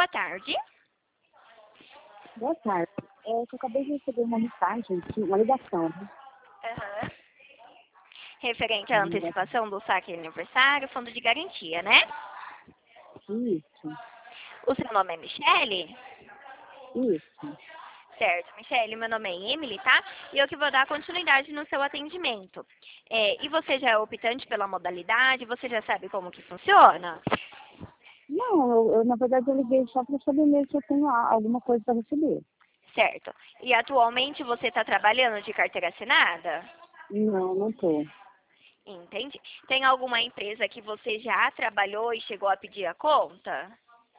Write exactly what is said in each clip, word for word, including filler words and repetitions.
tarde. Boa tarde. É, eu acabei de receber uma mensagem, aqui, uma ligação. Né? Aham. Referente à antecipação do saque aniversário, fundo de garantia, né? Isso, O seu nome é Michele? isso. Certo, Michele, meu nome é Emily, tá? E eu que vou dar continuidade no seu atendimento. É, e você já é optante pela modalidade? Você já sabe como que funciona? Não, eu, eu, na verdade eu liguei só para saber mesmo se eu tenho a- alguma coisa para receber. Certo. E atualmente você está trabalhando de carteira assinada? Não, não tô. Entendi. Tem alguma empresa que você já trabalhou e chegou a pedir a conta?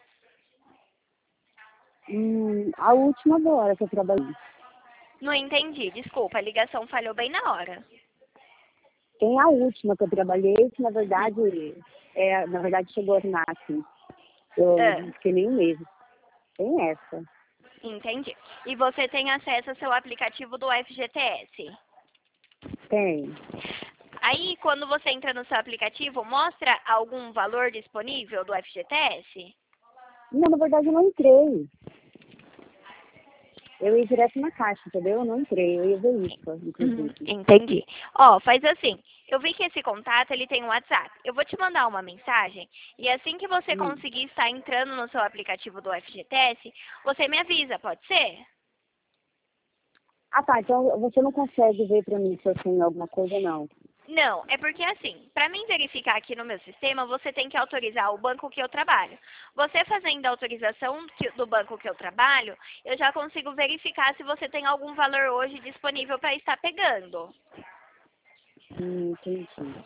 Hum, a última agora que eu trabalhei. Não entendi, desculpa, a ligação falhou bem na hora. Tem a última que eu trabalhei, que na verdade, é, na verdade chegou a assinar assim. Eu Ah, não fiquei nem um mês. Tem essa. entendi. E você tem acesso ao seu aplicativo do F G T S? Tem. Aí, quando você entra no seu aplicativo, mostra algum valor disponível do F G T S? Não, na verdade eu não entrei. Eu ia direto na caixa, entendeu? Eu não entrei, eu ia ver isso, Uhum, inclusive. entendi. Ó, faz assim. Eu vi que esse contato ele tem um WhatsApp. Eu vou te mandar uma mensagem e assim que você Hum. conseguir estar entrando no seu aplicativo do F G T S, você me avisa, pode ser? Ah, tá. Então você não consegue ver pra mim se eu tenho alguma coisa, não. Não, é porque assim, para mim verificar aqui no meu sistema, você tem que autorizar o banco que eu trabalho. Você fazendo a autorização que- do banco que eu trabalho, eu já consigo verificar se você tem algum valor hoje disponível para estar pegando. Hum, entendi.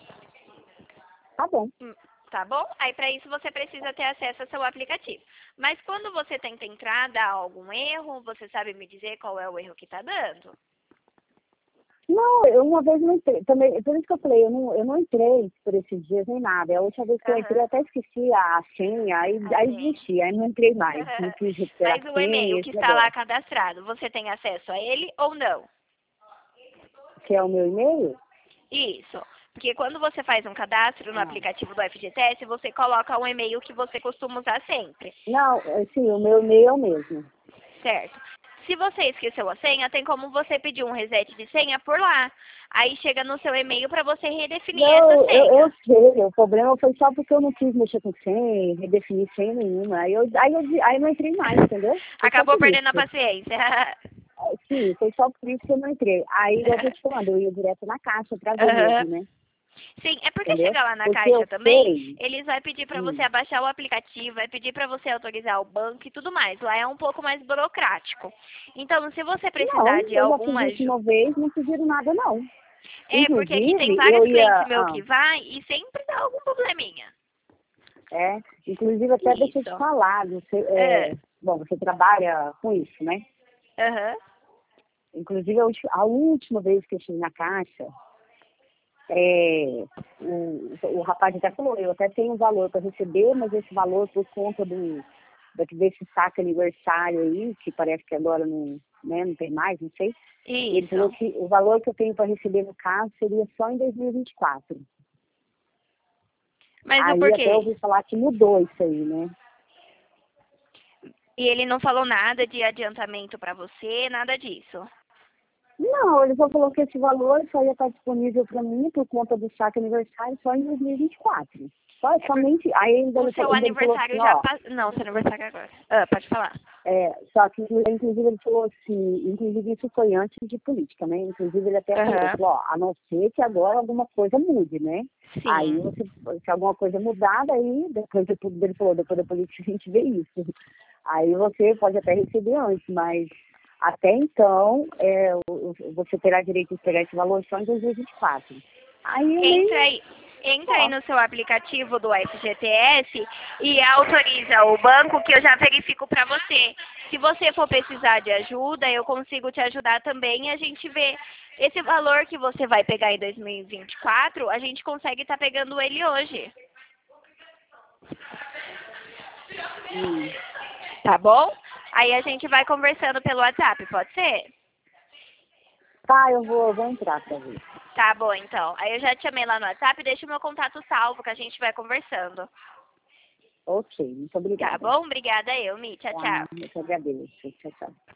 Tá bom. Hum, Tá bom? Aí para isso você precisa ter acesso ao seu aplicativo. Mas quando você tenta entrar, dá algum erro, você sabe me dizer qual é o erro que está dando? Não, eu uma vez não entrei. Também, por isso que eu falei, eu não, eu não entrei por esses dias nem nada. É a última vez que eu entrei, Aham, eu até esqueci a senha, aí, aí assim. desisti, aí não entrei mais. Não quis recuperar Mas a o e-mail senha, que esse está lá negócio. cadastrado, você tem acesso a ele ou não? Que é o meu e-mail? Isso. Porque quando você faz um cadastro no Ah. aplicativo do F G T S, você coloca um e-mail que você costuma usar sempre, Não, é, sim, o meu e-mail é o mesmo. certo? Se você esqueceu a senha, tem como você pedir um reset de senha por lá. Aí chega no seu e-mail para você redefinir essa Não, eu, eu senha. sei, o problema foi só porque eu não quis mexer com senha, redefinir senha nenhuma. Aí eu, aí eu, aí eu não entrei mais, entendeu? Foi só Acabou por perdendo a isso. paciência. Sim, foi só por isso que eu não entrei. Aí, igual eu tô te falando, eu ia direto na caixa pra ver Aham. mesmo, né? Sim, é porque Entendeu? chegar lá na Porque eu caixa também, sei. eles vão pedir para você Hum, abaixar o aplicativo, vai pedir para você autorizar o banco e tudo mais. Lá é um pouco mais burocrático. Então, se você não, precisar de eu já fiz alguma isso ajuda. uma vez, não pediram nada, não. É, porque aqui tem Inclusive, eu vários ia. clientes meu Ah, que vai e sempre dá algum probleminha. é, inclusive, até deixa eu te Isso. falar, você, É. é, bom, você trabalha com isso, né? Aham. Inclusive, a, ulti- a última vez que eu estive na caixa, é, o, o rapaz até falou, eu até tenho um valor para receber, mas esse valor por conta do, da- desse saque aniversário aí, que parece que agora não, né, não tem mais, não sei. Ele falou Isso. que o valor que eu tenho para receber no caso seria só em dois mil e vinte e quatro. Mas o Aí até eu porquê? ouvi falar que mudou isso aí, né? E ele não falou nada de adiantamento para você, nada disso. Não, ele só falou que esse valor só ia estar disponível para mim por conta do saque aniversário só em dois mil e vinte e quatro. Só, É por... somente, aí ainda O ele, seu falou- ainda ele falou aniversário assim, já ó, passou. Não, seu aniversário é agora. Ah, pode falar. é, só que inclusive ele falou assim, inclusive isso foi antes de política, né? Inclusive ele até falou, Aham. falou, ó, a não ser que agora alguma coisa mude, né? Aí Sim. você, se alguma coisa mudar, daí depois de tudo ele falou, depois da política a gente vê isso. Aí você pode até receber antes, mas até então é, o- o- você terá direito de pegar esse valor só em dois mil e vinte e quatro. Aí eu Entra nem, aí, entra aí ó, no seu aplicativo do F G T S e autoriza o banco que eu já verifico para você. Se você for precisar de ajuda, eu consigo te ajudar também e a gente vê esse valor que você vai pegar em dois mil e vinte e quatro, a gente consegue estar pegando ele hoje, hum, tá bom? Aí a gente vai conversando pelo WhatsApp, pode ser? tá, eu vou, eu vou entrar pra ver. Tá bom, então. Aí eu já te chamei lá no WhatsApp, deixa o meu contato salvo que a gente vai conversando. Ok, muito obrigada. Tá bom? Obrigada eu, Mi. Tchau, Tá, tchau. eu que agradeço. Tchau, tchau.